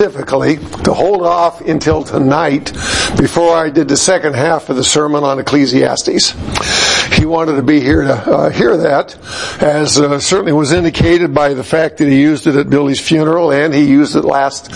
specifically to hold off until tonight before I did the second half of the sermon on Ecclesiastes. He wanted to be here to hear that, as certainly was indicated by the fact that he used it at Billy's funeral, and he used it last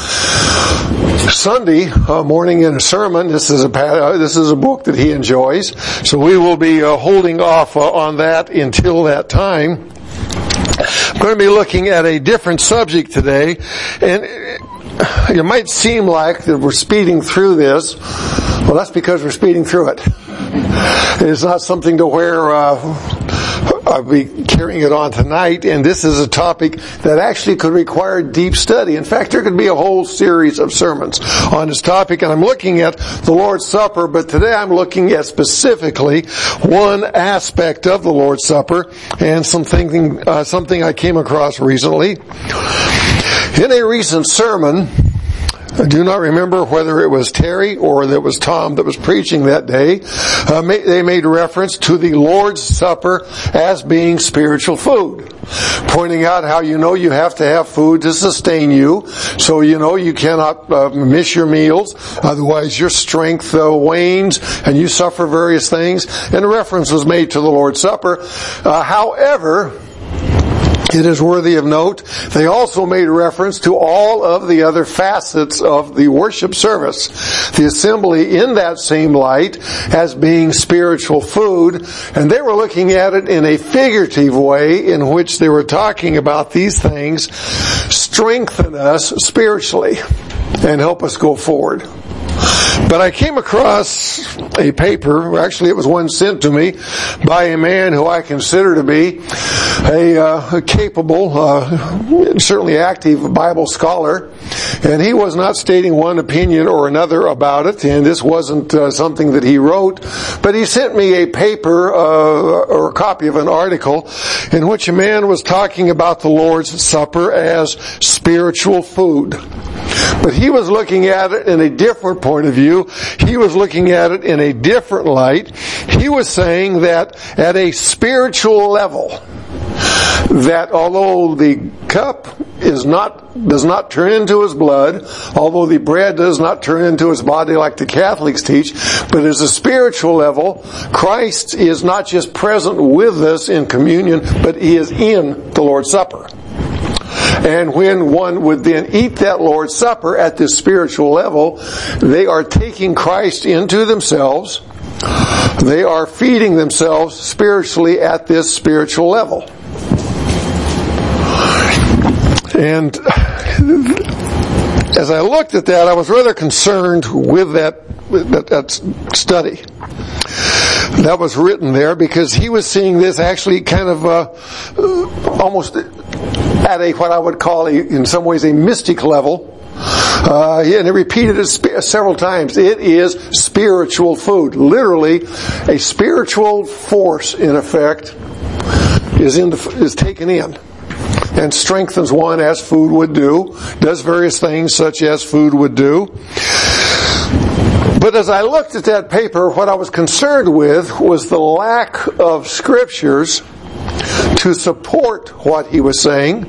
Sunday morning in a sermon. This is a book that he enjoys, so we will be holding off on that until that time. I'm going to be looking at a different subject today, and it might seem like that we're speeding through this. Well, that's because we're speeding through it. It's not something to where I'll be carrying it on tonight, and this is a topic that actually could require deep study. In fact, there could be a whole series of sermons on this topic, and I'm looking at the Lord's Supper, but today I'm looking at specifically one aspect of the Lord's Supper, and something I came across recently. In a recent sermon, I do not remember whether it was Terry or that was Tom that was preaching that day. They made reference to the Lord's Supper as being spiritual food, pointing out how you have to have food to sustain you, so you cannot miss your meals, otherwise your strength wanes and you suffer various things. And a reference was made to the Lord's Supper. However, it is worthy of note, they also made reference to all of the other facets of the worship service, the assembly in that same light as being spiritual food, and they were looking at it in a figurative way in which they were talking about these things strengthen us spiritually and help us go forward. But I came across a paper, actually it was one sent to me by a man who I consider to be a capable, certainly active Bible scholar, and he was not stating one opinion or another about it, and this wasn't something that he wrote, but he sent me a paper or a copy of an article in which a man was talking about the Lord's Supper as spiritual food. But he was looking at it in a different point of view. He was looking at it in a different light. He was saying that at a spiritual level, that although the cup does not turn into his blood, although the bread does not turn into his body like the Catholics teach, but as a spiritual level, Christ is not just present with us in communion, but he is in the Lord's Supper. And when one would then eat that Lord's Supper at this spiritual level, they are taking Christ into themselves. They are feeding themselves spiritually at this spiritual level. And as I looked at that, I was rather concerned with that study that was written there, because he was seeing this actually kind of almost at what I would call in some ways a mystic level. And he repeated it several times. It is spiritual food. Literally, a spiritual force, in effect, is taken in and strengthens one as food would do, does various things such as food would do. But as I looked at that paper, what I was concerned with was the lack of scriptures to support what he was saying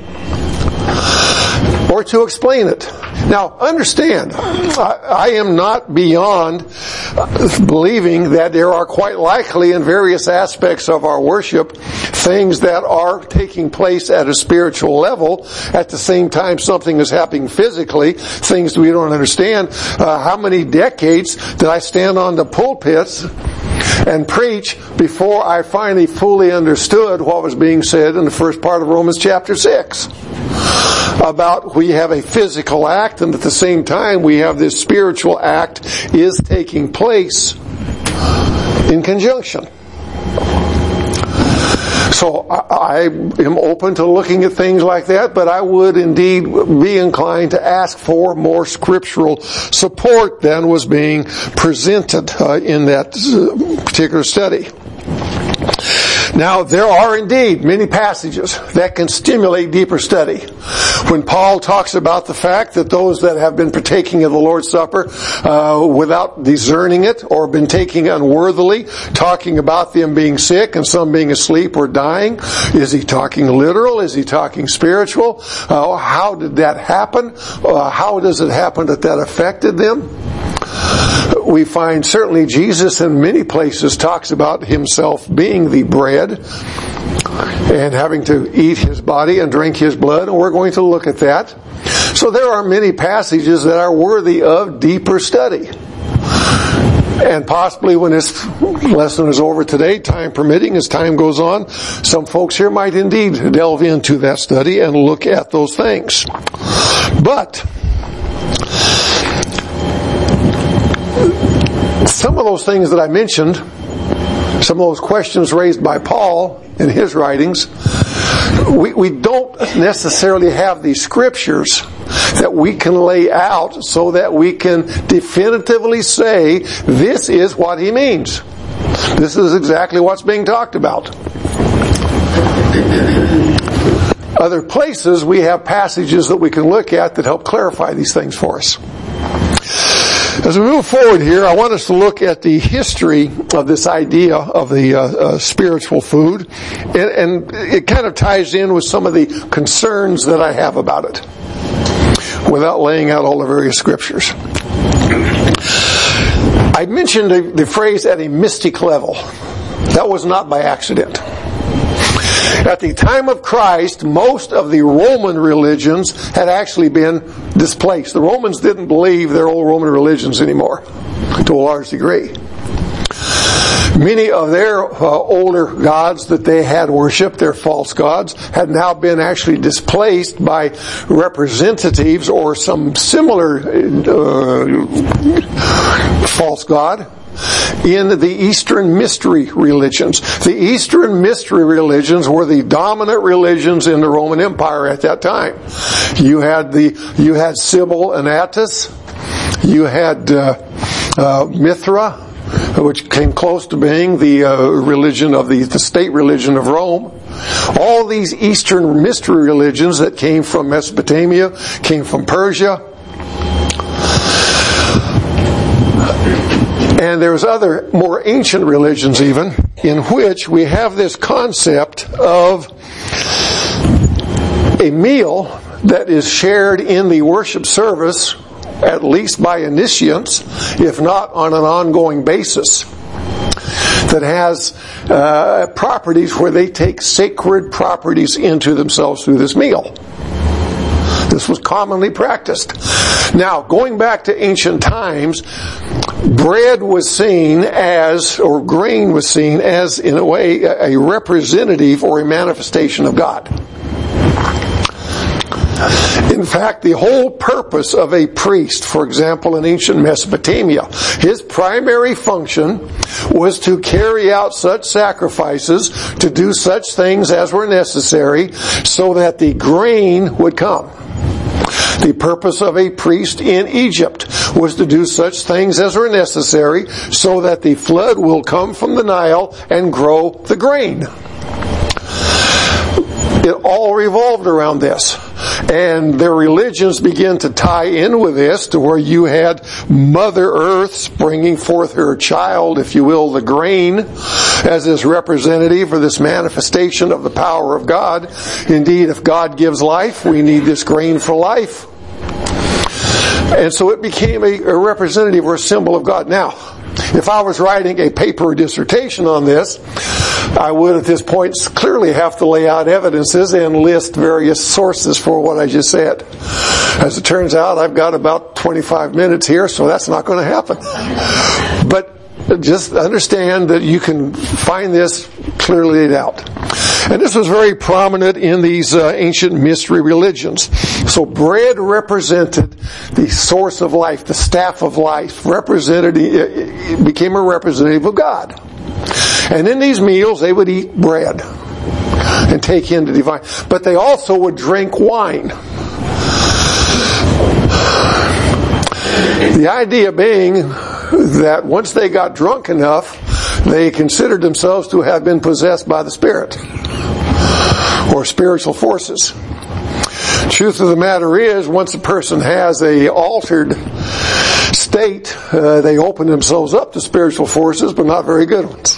or to explain it. Now, understand, I am not beyond believing that there are quite likely in various aspects of our worship things that are taking place at a spiritual level. At the same time, something is happening physically, things we don't understand. How many decades did I stand on the pulpits and preach before I finally fully understood what was being said in the first part of Romans chapter 6? About we have a physical act, and at the same time we have this spiritual act is taking place in conjunction. So I am open to looking at things like that, but I would indeed be inclined to ask for more scriptural support than was being presented in that particular study. Now, there are indeed many passages that can stimulate deeper study. When Paul talks about the fact that those that have been partaking of the Lord's Supper without discerning it or been taking it unworthily, talking about them being sick and some being asleep or dying, is he talking literal? Is he talking spiritual? How did that happen? How does it happen that affected them? We find certainly Jesus in many places talks about himself being the bread and having to eat his body and drink his blood, and we're going to look at that. So there are many passages that are worthy of deeper study. And possibly when this lesson is over today, time permitting, as time goes on, some folks here might indeed delve into that study and look at those things. But some of those things that I mentioned, some of those questions raised by Paul in his writings, we don't necessarily have these scriptures that we can lay out so that we can definitively say this is what he means. This is exactly what's being talked about. Other places we have passages that we can look at that help clarify these things for us. As we move forward here, I want us to look at the history of this idea of the spiritual food, and it kind of ties in with some of the concerns that I have about it, without laying out all the various scriptures. I mentioned the phrase at a mystic level. That was not by accident. At the time of Christ, most of the Roman religions had actually been displaced. The Romans didn't believe their old Roman religions anymore, to a large degree. Many of their older gods that they had worshipped, their false gods, had now been actually displaced by representatives or some similar false god in the Eastern Mystery religions. The Eastern Mystery religions were the dominant religions in the Roman Empire at that time. You had Cybele and Attis. You had Mithra, which came close to being the religion of the state religion of Rome. All these Eastern Mystery religions that came from Mesopotamia, came from Persia. And there's other more ancient religions even, in which we have this concept of a meal that is shared in the worship service, at least by initiates, if not on an ongoing basis, that has properties where they take sacred properties into themselves through this meal. This was commonly practiced. Now, going back to ancient times, bread was seen as, or grain was seen as, in a way, a representative or a manifestation of God. In fact, the whole purpose of a priest, for example, in ancient Mesopotamia, his primary function was to carry out such sacrifices, to do such things as were necessary, so that the grain would come. The purpose of a priest in Egypt was to do such things as were necessary so that the flood will come from the Nile and grow the grain. It all revolved around this. And their religions began to tie in with this, to where you had Mother Earth bringing forth her child, if you will, the grain, as this representative or this manifestation of the power of God. Indeed, if God gives life, we need this grain for life. And so it became a representative or a symbol of God. Now, if I was writing a paper or dissertation on this, I would at this point clearly have to lay out evidences and list various sources for what I just said. As it turns out, I've got about 25 minutes here, so that's not going to happen. But just understand that you can find this clearly laid out. And this was very prominent in these ancient mystery religions. So bread represented the source of life, the staff of life, it became a representative of God. And in these meals, they would eat bread and take in the divine. But they also would drink wine. The idea being that once they got drunk enough, they considered themselves to have been possessed by the Spirit or spiritual forces. Truth of the matter is, once a person has a altered state, they open themselves up to spiritual forces, but not very good ones.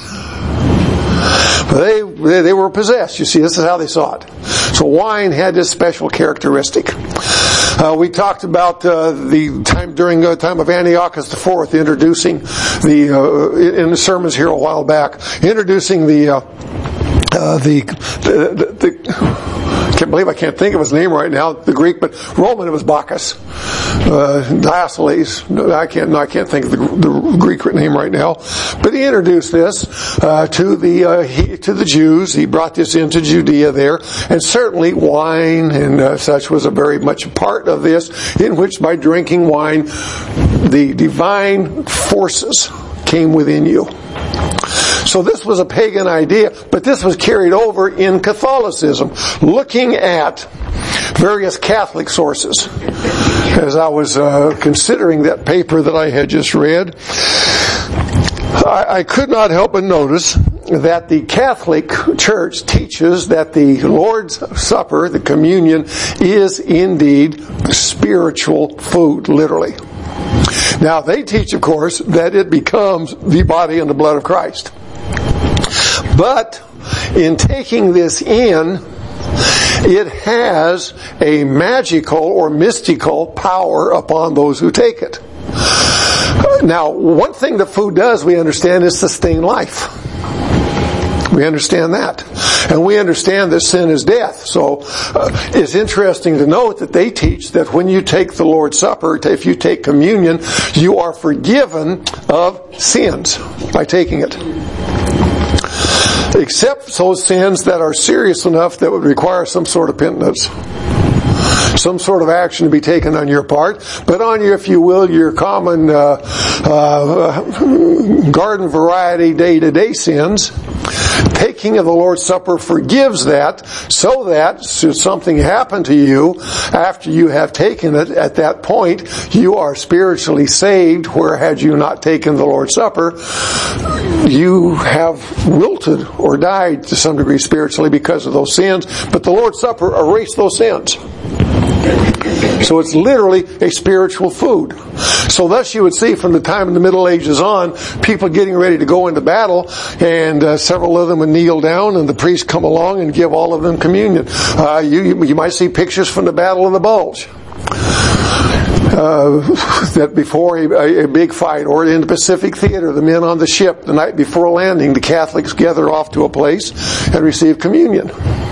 They were possessed. You see, this is how they saw it. So wine had this special characteristic. We talked about the time during the time of Antiochus IV, introducing in the sermons here a while back, introducing the I can't believe I can't think of his name right now, the Greek, but Roman it was Bacchus. Diosceles, I can't think of the Greek name right now, but he introduced this to the Jews. He brought this into Judea there, and certainly wine and such was a very much a part of this, in which by drinking wine, the divine forces came within you. So this was a pagan idea, but this was carried over in Catholicism. Looking at various Catholic sources, as I was considering that paper that I had just read, I could not help but notice that the Catholic Church teaches that the Lord's Supper, the communion, is indeed spiritual food, literally. Now, they teach, of course, that it becomes the body and the blood of Christ. But in taking this in, it has a magical or mystical power upon those who take it. Now, one thing that food does, we understand, is sustain life. We understand that. And we understand that sin is death. So it's interesting to note that they teach that when you take the Lord's Supper, if you take communion, you are forgiven of sins by taking it. Except those sins that are serious enough that would require some sort of penitence. Some sort of action to be taken on your part, but on your, if you will, your common garden variety day-to-day sins. Taking of the Lord's Supper forgives that, so that should something happen to you after you have taken it, at that point you are spiritually saved, where had you not taken the Lord's Supper, you have wilted or died to some degree spiritually because of those sins, but the Lord's Supper erased those sins. So it's literally a spiritual food. So thus you would see from the time in the Middle Ages on, people getting ready to go into battle, and several of them would kneel down, and the priest come along and give all of them communion. You might see pictures from the Battle of the Bulge. That before a big fight, or in the Pacific Theater, the men on the ship, the night before landing, the Catholics gather off to a place and receive communion.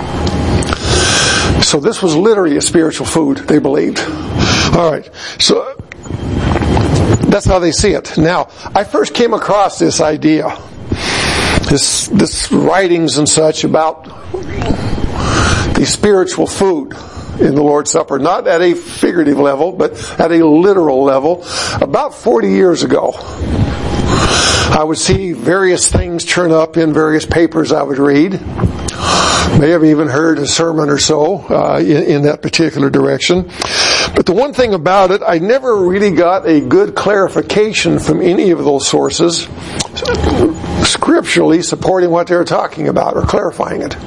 So this was literally a spiritual food, they believed. All right, so that's how they see it. Now, I first came across this idea, this writings and such about the spiritual food in the Lord's Supper, not at a figurative level, but at a literal level, about 40 years ago. I would see various things turn up in various papers I would read. May have even heard a sermon or so in that particular direction. But the one thing about it, I never really got a good clarification from any of those sources scripturally supporting what they were talking about or clarifying it.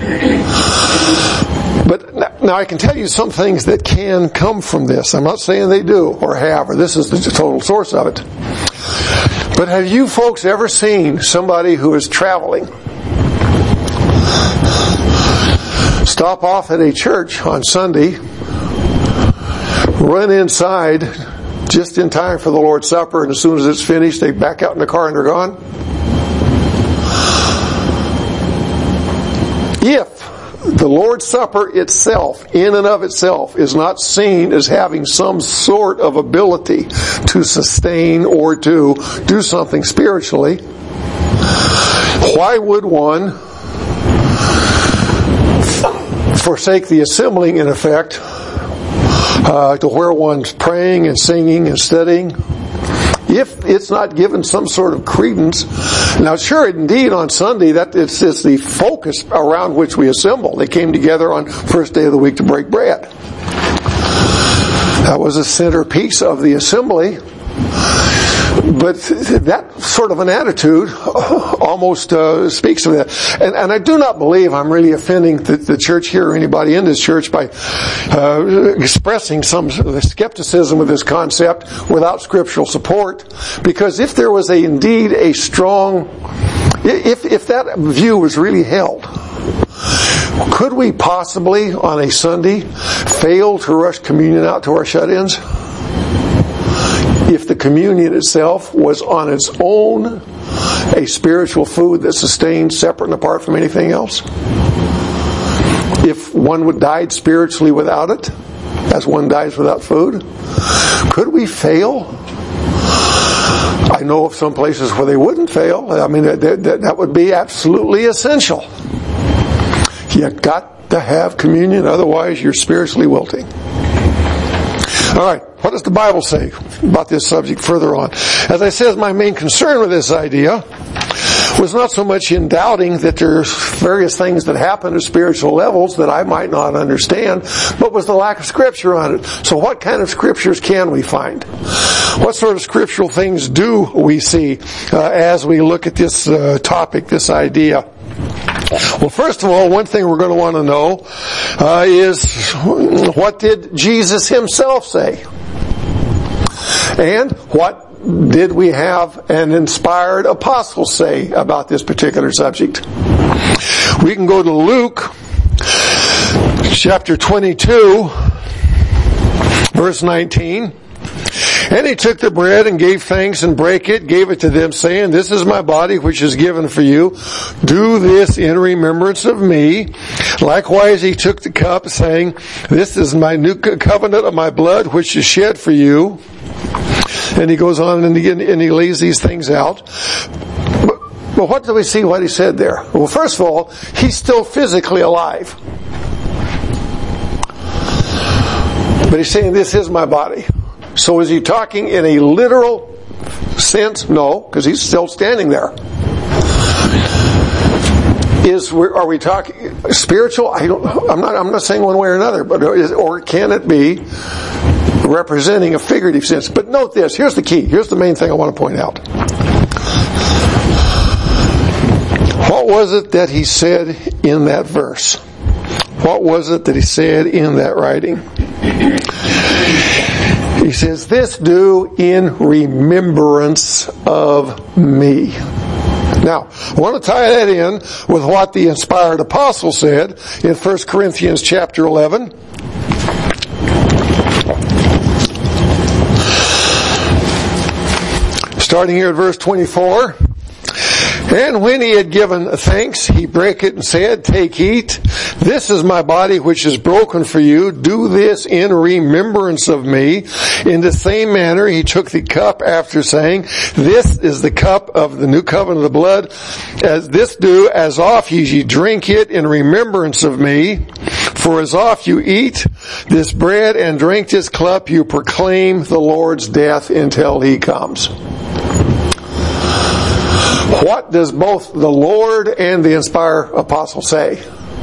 But now I can tell you some things that can come from this. I'm not saying they do or have, or this is the total source of it. But have you folks ever seen somebody who is traveling stop off at a church on Sunday, run inside just in time for the Lord's Supper, and as soon as it's finished, they back out in the car and they're gone? If the Lord's Supper itself, in and of itself, is not seen as having some sort of ability to sustain or to do something spiritually, why would one forsake the assembling, in effect, to where one's praying and singing and studying, if it's not given some sort of credence? Now, sure, indeed, on Sunday, that it's the focus around which we assemble. They came together on first day of the week to break bread. That was the centerpiece of the assembly. But that sort of an attitude almost speaks of that. And I do not believe I'm really offending the church here or anybody in this church by expressing some skepticism of this concept without scriptural support. Because if there was indeed a strong, if that view was really held, could we possibly on a Sunday fail to rush communion out to our shut-ins? If the communion itself was on its own a spiritual food that sustained separate and apart from anything else? If one would die spiritually without it, as one dies without food, could we fail? I know of some places where they wouldn't fail. I mean, that would be absolutely essential. You got to have communion, otherwise you're spiritually wilting. All right, what does the Bible say about this subject further on? As I said, my main concern with this idea was not so much in doubting that there's various things that happen at spiritual levels that I might not understand, but was the lack of scripture on it. So what kind of scriptures can we find? What sort of scriptural things do we see as we look at this topic, this idea? Well, first of all, one thing we're going to want to know is what did Jesus himself say? And what did we have an inspired apostle say about this particular subject? We can go to Luke chapter 22, verse 19. And he took the bread and gave thanks and brake it, gave it to them, saying, "This is my body which is given for you. Do this in remembrance of me." Likewise he took the cup, saying, "This is my new covenant of my blood which is shed for you." And he goes on and he lays these things out. But what do we see what he said there? Well, first of all, he's still physically alive. But he's saying, "This is my body." So is he talking in a literal sense? No, because he's still standing there. Are we talking spiritual? I'm not saying one way or another, but or can it be representing a figurative sense? But note this. Here's the key. Here's the main thing I want to point out. What was it that he said in that verse? What was it that he said in that writing? He says, "This do in remembrance of me." Now, I want to tie that in with what the inspired apostle said in 1 Corinthians chapter 11. Starting here at verse 24. And when he had given thanks, he brake it and said, "Take, eat. This is my body which is broken for you. Do this in remembrance of me." In the same manner, he took the cup after saying, "This is the cup of the new covenant of the blood. As this do, as oft ye drink it in remembrance of me. For as oft you eat this bread and drink this cup, you proclaim the Lord's death until he comes." What does both the Lord and the inspired apostle say?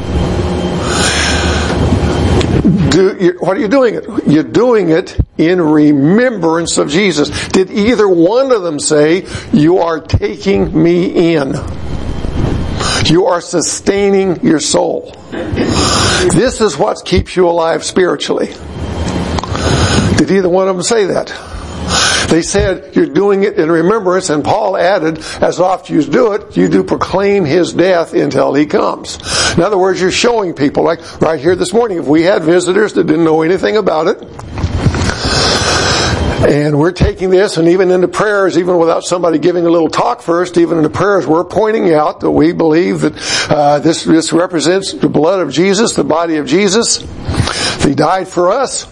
What are you doing it? You're doing it in remembrance of Jesus. Did either one of them say, "You are taking me in. You are sustaining your soul"? This is what keeps you alive spiritually. Did either one of them say that? They said, "You're doing it in remembrance," and Paul added, "As oft you do it, you do proclaim his death until he comes." In other words, you're showing people, like right here this morning, if we had visitors that didn't know anything about it, and we're taking this, and even in the prayers, even without somebody giving a little talk first, even in the prayers, we're pointing out that we believe that this represents the blood of Jesus, the body of Jesus. He died for us.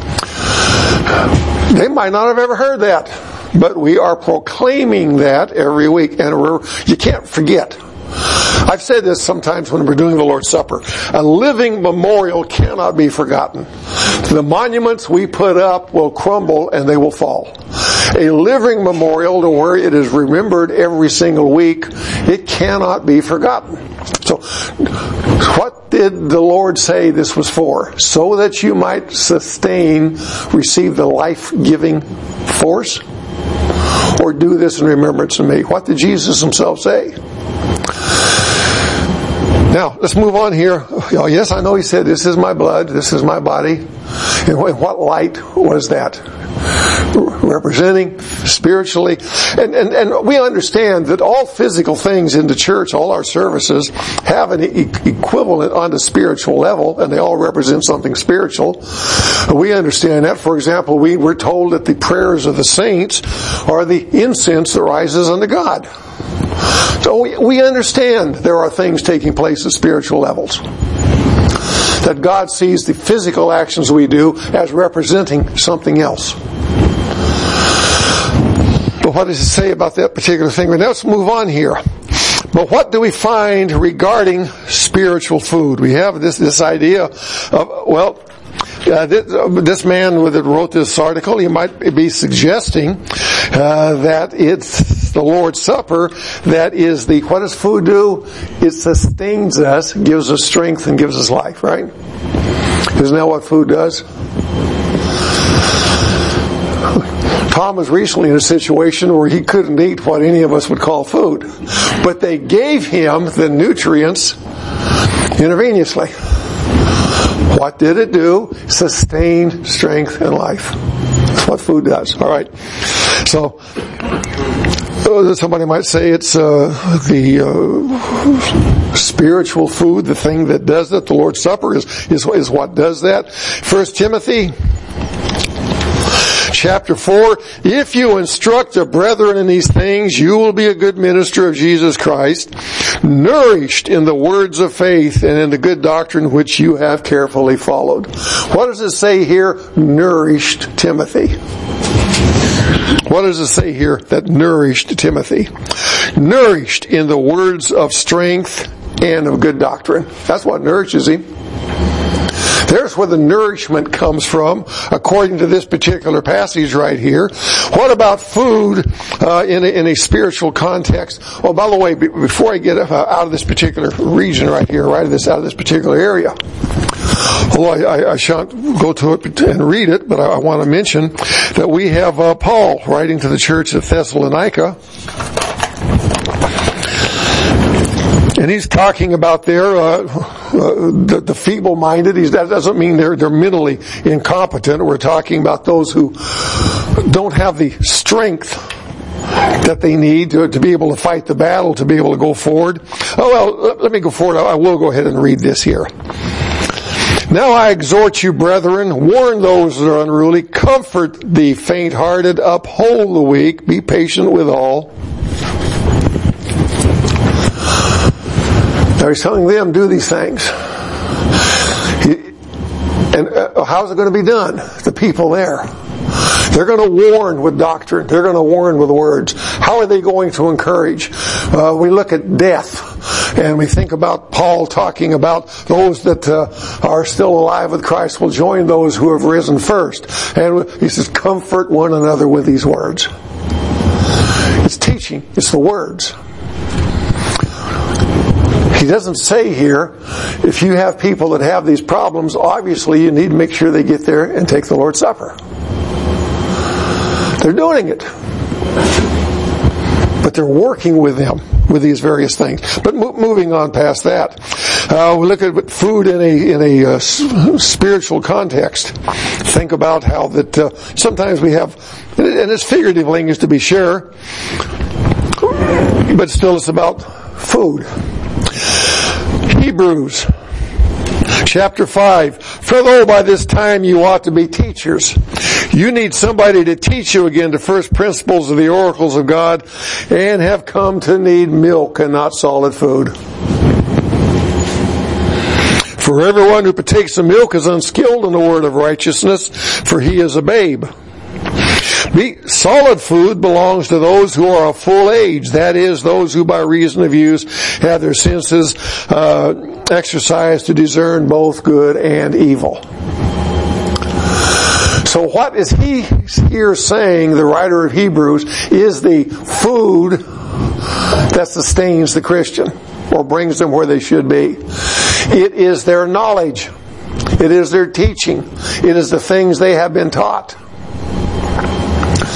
They might not have ever heard that, but we are proclaiming that every week, and you can't forget. I've said this sometimes when we're doing the Lord's Supper. A living memorial cannot be forgotten. The monuments we put up will crumble and they will fall. A living memorial to where it is remembered every single week, it cannot be forgotten. So, what did the Lord say this was for? So that you might receive the life-giving force? or do this in remembrance of me. What did Jesus himself say? Now, let's move on here. Oh, yes, I know he said, this is my blood, this is my body. In what light was that? Representing spiritually. And we understand that all physical things in the church, all our services, have an equivalent on the spiritual level, and they all represent something spiritual. We understand that. For example, we're told that the prayers of the saints are the incense that rises unto God. So we understand there are things taking place at spiritual levels. That God sees the physical actions we do as representing something else. But what does it say about that particular thing? Now let's move on here. But what do we find regarding spiritual food? We have this idea of, this man that wrote this article, he might be suggesting that it's the Lord's Supper that is what does food do? It sustains us, gives us strength, and gives us life, right? Isn't that what food does? Tom was recently in a situation where he couldn't eat what any of us would call food. But they gave him the nutrients intravenously. What did it do? Sustained strength and life. That's what food does. All right. So, somebody might say it's the spiritual food, the thing that does that. The Lord's Supper is what does that. 1 Timothy chapter 4, if you instruct the brethren in these things, you will be a good minister of Jesus Christ, nourished in the words of faith and in the good doctrine which you have carefully followed. What does it say here? Nourished Timothy. What does it say here that nourished Timothy? Nourished in the words of strength and of good doctrine. That's what nourishes him. There's where the nourishment comes from, according to this particular passage right here. What about food in a spiritual context? Oh, by the way, before I get out of this particular region right here, out of this particular area, although I shan't go to it and read it, but I want to mention that we have Paul writing to the church at Thessalonica. And he's talking about the feeble-minded. That doesn't mean they're mentally incompetent. We're talking about those who don't have the strength that they need to be able to fight the battle, to be able to go forward. Oh, well, let me go forward. I will go ahead and read this here. Now I exhort you, brethren, warn those that are unruly, comfort the faint-hearted, uphold the weak, be patient with all. Now he's telling them, do these things. And how's it going to be done? The people there. They're going to warn with doctrine. They're going to warn with words. How are they going to encourage? We look at death, and we think about Paul talking about those that are still alive with Christ will join those who have risen first. And he says, comfort one another with these words. It's teaching. It's the words. He doesn't say here, if you have people that have these problems, obviously you need to make sure they get there and take the Lord's Supper. They're doing it. But they're working with them, with these various things. But moving on past that, we look at food in a spiritual context. Think about how that sometimes we have, and it's figurative language to be sure, but still it's about food. Hebrews chapter 5. For though by this time you ought to be teachers, you need somebody to teach you again the first principles of the oracles of God, and have come to need milk and not solid food. For everyone who partakes of milk is unskilled in the word of righteousness, for he is a babe. Solid food belongs to those who are of full age, that is, those who by reason of use have their senses exercised to discern both good and evil. So what is he here saying, the writer of Hebrews, is the food that sustains the Christian or brings them where they should be. It is their knowledge. It is their teaching. It is the things they have been taught.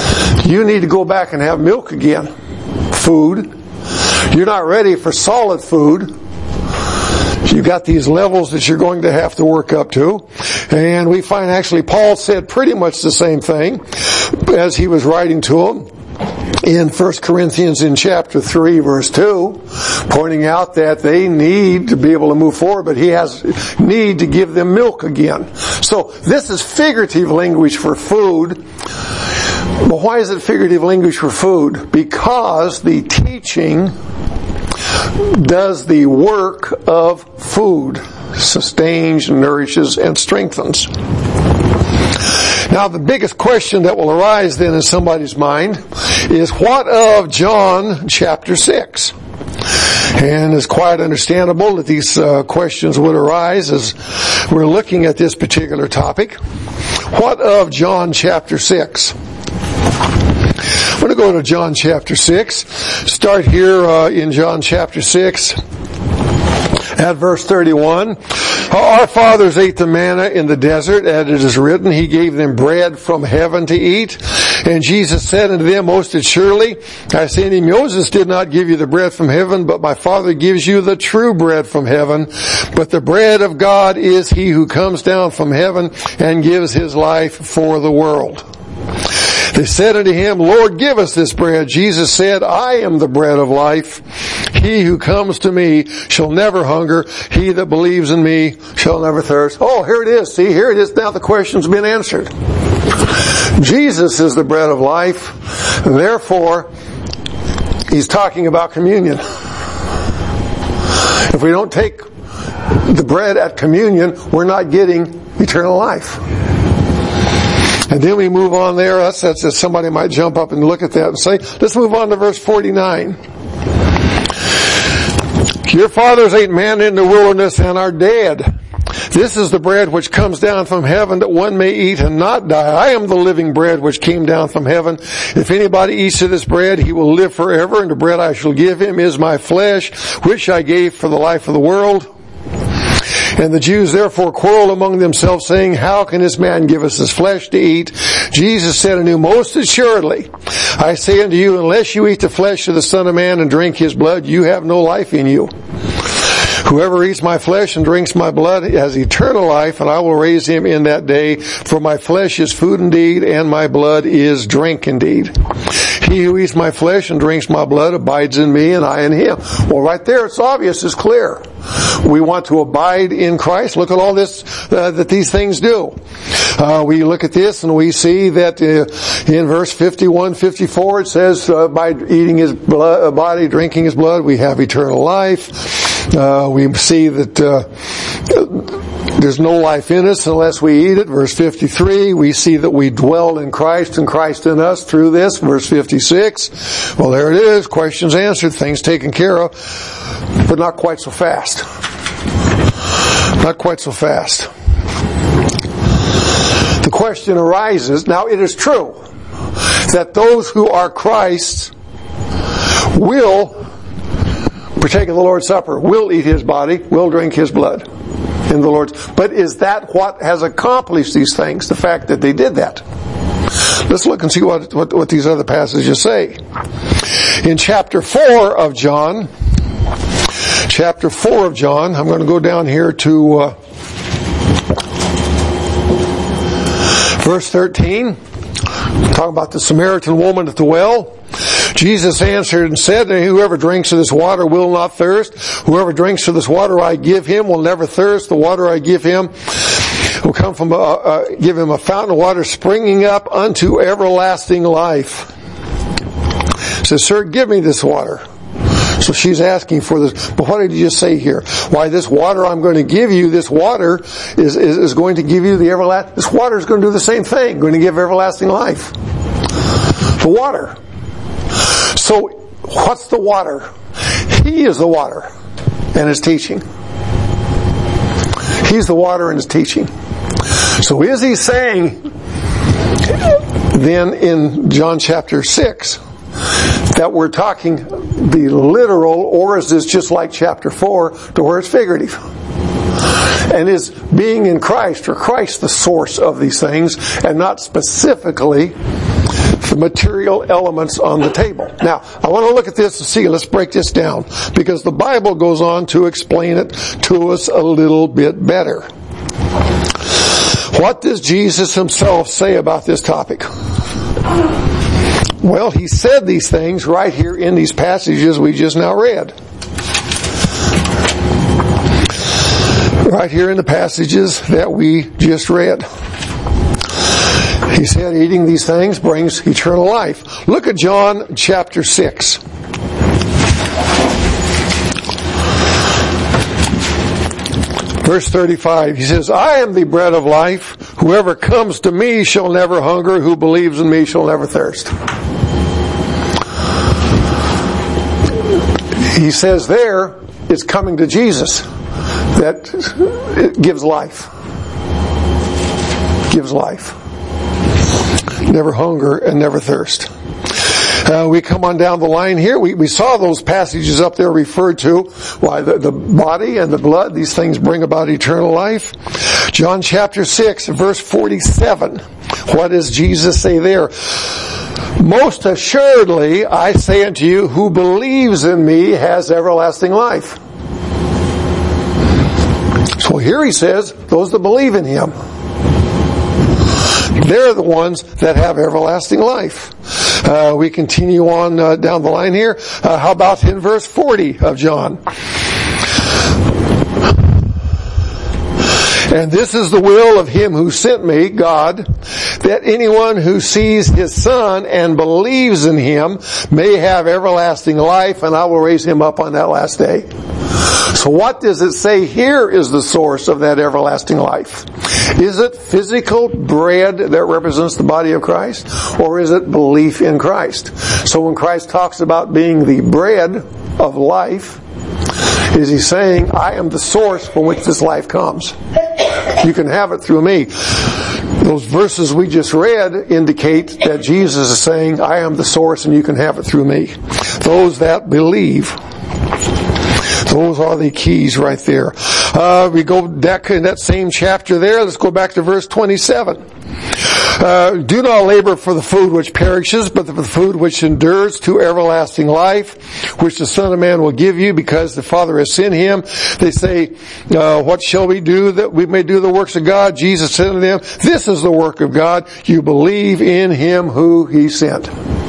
You need to go back and have milk again. Food. You're not ready for solid food. You've got these levels that you're going to have to work up to. And we find actually Paul said pretty much the same thing as he was writing to them in 1 Corinthians in chapter 3 verse 2, pointing out that they need to be able to move forward, but he has need to give them milk again. So this is figurative language for food. But why is it figurative language for food? Because the teaching does the work of food, sustains, nourishes, and strengthens. Now the biggest question that will arise then in somebody's mind is, what of John chapter 6? And it's quite understandable that these questions would arise as we're looking at this particular topic. What of John chapter 6? I'm going to go to John chapter 6. Start here in John chapter 6 at verse 31. Our fathers ate the manna in the desert, as it is written, He gave them bread from heaven to eat. And Jesus said unto them, Most assuredly, I say unto you, Moses did not give you the bread from heaven, but my Father gives you the true bread from heaven. But the bread of God is He who comes down from heaven and gives His life for the world. They said unto Him, Lord, give us this bread. Jesus said, I am the bread of life. He who comes to me shall never hunger. He that believes in me shall never thirst. Oh, here it is. See, here it is. Now the question's been answered. Jesus is the bread of life. Therefore, He's talking about communion. If we don't take the bread at communion, we're not getting eternal life. And then we move on there. That's somebody might jump up and look at that and say, let's move on to verse 49. Your fathers ate manna in the wilderness and are dead. This is the bread which comes down from heaven, that one may eat and not die. I am the living bread which came down from heaven. If anybody eats of this bread, he will live forever. And the bread I shall give him is my flesh, which I gave for the life of the world. And the Jews therefore quarreled among themselves, saying, How can this man give us his flesh to eat? Jesus said unto him, Most assuredly, I say unto you, unless you eat the flesh of the Son of Man and drink his blood, you have no life in you. Whoever eats my flesh and drinks my blood has eternal life, and I will raise him in that day. For my flesh is food indeed, and my blood is drink indeed. He who eats my flesh and drinks my blood abides in me, and I in him. Well, right there, it's obvious, it's clear. We want to abide in Christ. Look at all this that these things do. We look at this and we see that in verse 51, 54, it says, by eating his body, drinking his blood, we have eternal life. We see that there's no life in us unless we eat it. Verse 53, we see that we dwell in Christ and Christ in us through this. Verse 56, well, there it is. Questions answered, things taken care of, but not quite so fast. Not quite so fast. The question arises, now it is true that those who are Christ's will partake of the Lord's Supper, will eat His body, will drink His blood in the Lord's. But is that what has accomplished these things? The fact that they did that. Let's look and see what these other passages say. In chapter 4 of John, I'm going to go down here to verse 13. Talk about the Samaritan woman at the well. Jesus answered and said, Whoever drinks of this water will not thirst. Whoever drinks of this water I give him will never thirst. The water I give him will come from, give him a fountain of water springing up unto everlasting life. He says, Sir, give me this water. So she's asking for this. But what did he just say here? Why, this water I'm going to give you, this water is going to give you the everlasting, this water is going to do the same thing, going to give everlasting life. The water. So, what's the water? He is the water and His teaching. He's the water and His teaching. So is He saying then in John chapter 6 that we're talking the literal, or is this just like chapter 4 to where it's figurative? And is being in Christ, or Christ, the source of these things, and not specifically the material elements on the table. Now, I want to look at this and see, let's break this down, because the Bible goes on to explain it to us a little bit better. What does Jesus himself say about this topic? Well, he said these things right here in these passages we just now read. Right here in the passages that we just read. He said eating these things brings eternal life. Look at John chapter 6. Verse 35, he says, I am the bread of life. Whoever comes to me shall never hunger. Who believes in me shall never thirst. He says there, it's coming to Jesus that it gives life. Gives life. Never hunger and never thirst. We come on down the line here. We saw those passages up there referred to. Why, the body and the blood, these things bring about eternal life. John chapter 6, verse 47. What does Jesus say there? Most assuredly, I say unto you, who believes in me has everlasting life. So here he says, those that believe in him, they're the ones that have everlasting life. We continue on down the line here. How about in verse 40 of John? And this is the will of him who sent me, God, that anyone who sees his Son and believes in him may have everlasting life, and I will raise him up on that last day. So what does it say here is the source of that everlasting life? Is it physical bread that represents the body of Christ? Or is it belief in Christ? So when Christ talks about being the bread of life, is he saying, I am the source from which this life comes? You can have it through me. Those verses we just read indicate that Jesus is saying, I am the source and you can have it through me. Those that believe. Those are the keys right there. We go back in that same chapter there. Let's go back to verse 27. Do not labor for the food which perishes, but for the food which endures to everlasting life, which the Son of Man will give you, because the Father has sent him. They say, what shall we do that we may do the works of God? Jesus said to them, this is the work of God. You believe in him who he sent.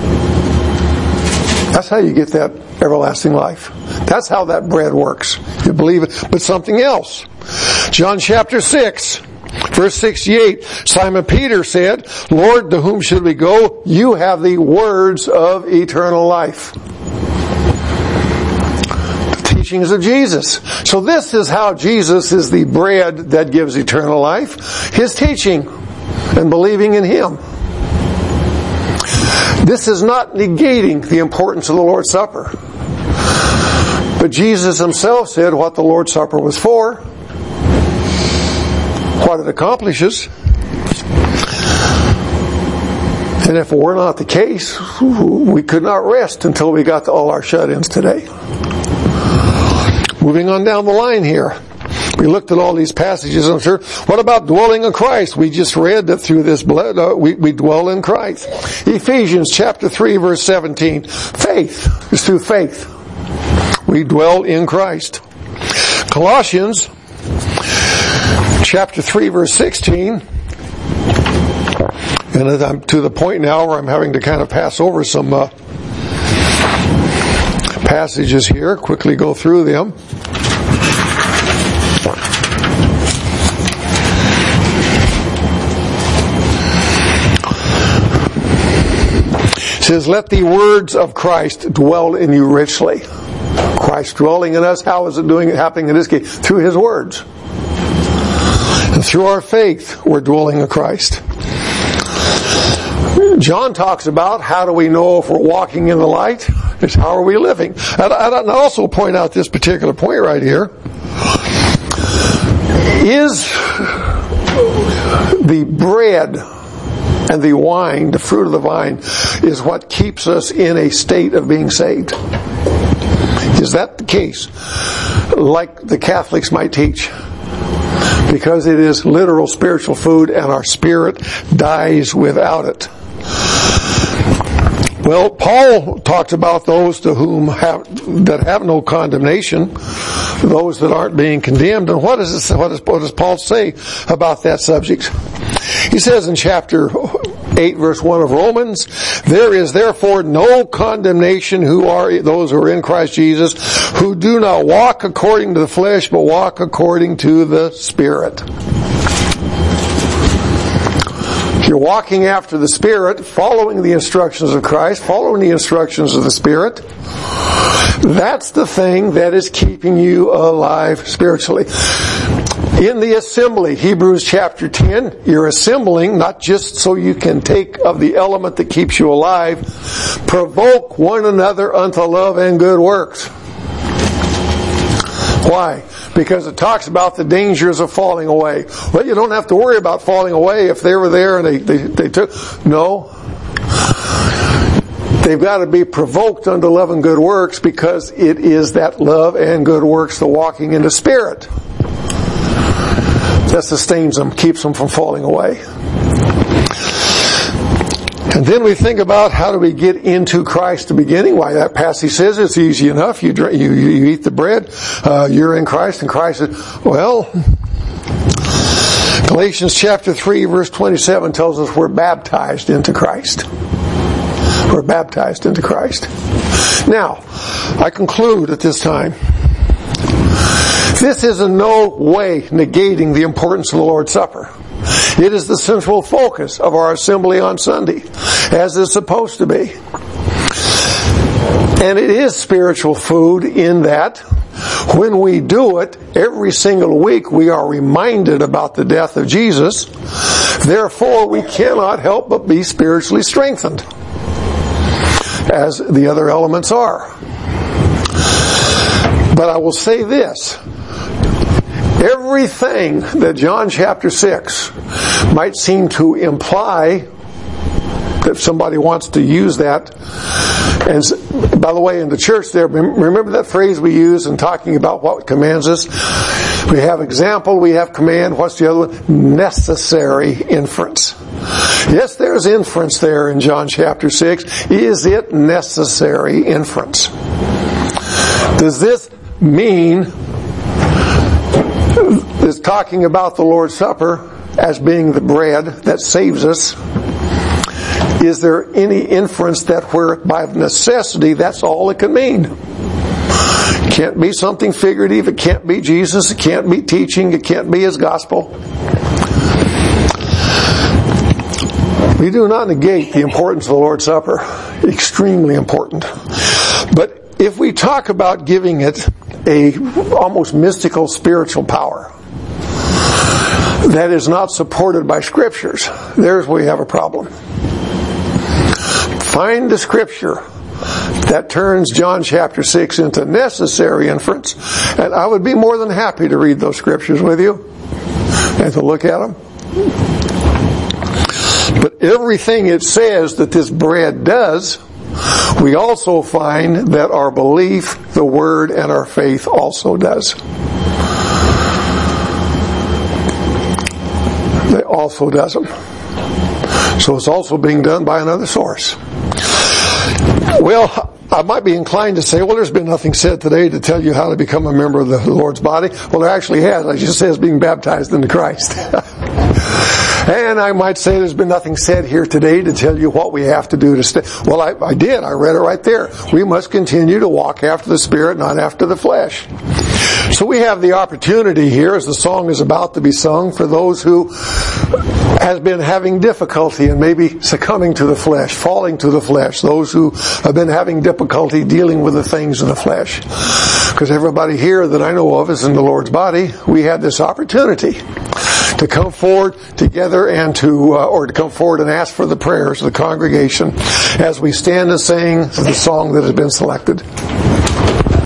That's how you get that everlasting life. That's how that bread works. You believe it. But something else. John chapter 6, verse 68. Simon Peter said, Lord, to whom should we go? You have the words of eternal life. The teachings of Jesus. So this is how Jesus is the bread that gives eternal life. His teaching and believing in him. This is not negating the importance of the Lord's Supper. But Jesus himself said what the Lord's Supper was for, what it accomplishes. And if it were not the case, we could not rest until we got to all our shut-ins today. Moving on down the line here. We looked at all these passages, I'm sure. What about dwelling in Christ? We just read that through this blood, we dwell in Christ. Ephesians chapter 3, verse 17. Faith is through faith. We dwell in Christ. Colossians chapter 3, verse 16. And I'm to the point now where I'm having to kind of pass over some passages here, quickly go through them. It says, let the words of Christ dwell in you richly. Christ dwelling in us, how is it happening in this case? Through his words. And through our faith, we're dwelling in Christ. John talks about how do we know if we're walking in the light? It's how are we living? I'd also point out this particular point right here. Is the bread and the wine, the fruit of the vine, is what keeps us in a state of being saved? Is that the case? Like the Catholics might teach. Because it is literal spiritual food and our spirit dies without it. Well, Paul talks about those to whom that have no condemnation, those that aren't being condemned. And what does Paul say about that subject? He says in chapter 8, verse 1 of Romans, there is therefore no condemnation those who are in Christ Jesus, who do not walk according to the flesh, but walk according to the Spirit. If you're walking after the Spirit, following the instructions of Christ, following the instructions of the Spirit, that's the thing that is keeping you alive spiritually. In the assembly, Hebrews chapter 10, you're assembling not just so you can take of the element that keeps you alive, provoke one another unto love and good works. Why? Because it talks about the dangers of falling away. Well, you don't have to worry about falling away if they were there and they took... No. They've got to be provoked unto love and good works, because it is that love and good works, the walking in the Spirit, that sustains them, keeps them from falling away. And then we think about, how do we get into Christ at the beginning? Why, that passage says it's easy enough. You eat the bread, you're in Christ, and Christ is, well, Galatians chapter 3 verse 27 tells us we're baptized into Christ. We're baptized into Christ. Now, I conclude at this time. This is in no way negating the importance of the Lord's Supper. It is the central focus of our assembly on Sunday, as is supposed to be. And it is spiritual food in that when we do it every single week, we are reminded about the death of Jesus. Therefore, we cannot help but be spiritually strengthened, as the other elements are. But I will say this. Everything that John chapter 6 might seem to imply, that somebody wants to use that, and by the way, in the church there, remember that phrase we use in talking about what commands us? We have example, we have command, what's the other one? Necessary inference. Yes, there's inference there in John chapter 6. Is it necessary inference? Does this mean is talking about the Lord's Supper as being the bread that saves us? Is there any inference that where by necessity that's all it can mean? It can't be something figurative, it can't be Jesus, it can't be teaching, it can't be His gospel. We do not negate the importance of the Lord's Supper. Extremely important. But if we talk about giving it a almost mystical spiritual power that is not supported by scriptures, there's where we have a problem. Find the scripture that turns John chapter 6 into necessary inference, and I would be more than happy to read those scriptures with you and to look at them. But everything it says that this bread does, we also find that our belief, the Word, and our faith also does. It also does them. So it's also being done by another source. Well, I might be inclined to say, well, there's been nothing said today to tell you how to become a member of the Lord's body. Well, there actually has. It just says being baptized into Christ. And I might say there's been nothing said here today to tell you what we have to do to stay. Well, I did. I read it right there. We must continue to walk after the Spirit, not after the flesh. So we have the opportunity here, as the song is about to be sung, for those who has been having difficulty and maybe succumbing to the flesh, falling to the flesh, those who have been having difficulty dealing with the things of the flesh. Because everybody here that I know of is in the Lord's body. We had this opportunity to come forward together and to come forward and ask for the prayers of the congregation as we stand and sing the song that has been selected.